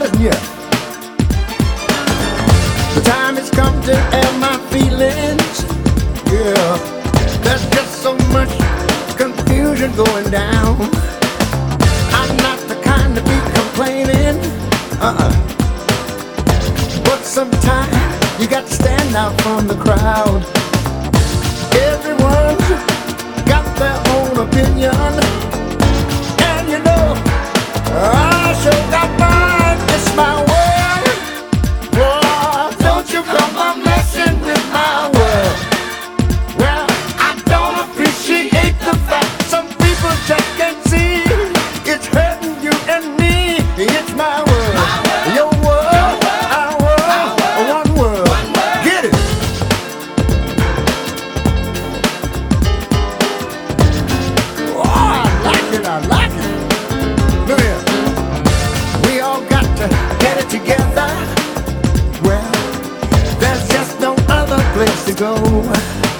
listen here. The time has come to air my feelings. Yeah, there's just so much confusion going down. I'm not the kind to be complaining. But sometimes you got to stand out from the crowd. Everyone's got their own opinion, and you know I sure got mine. It's my world. Oh, don't you come on messing with my world. Well, I don't appreciate the fact some people just can't see it's hurting you and me. It's my world, your world, our world, one world. Get it? Oh, I like it. Look here. We all got to get it together. Well, there's just no other place to go.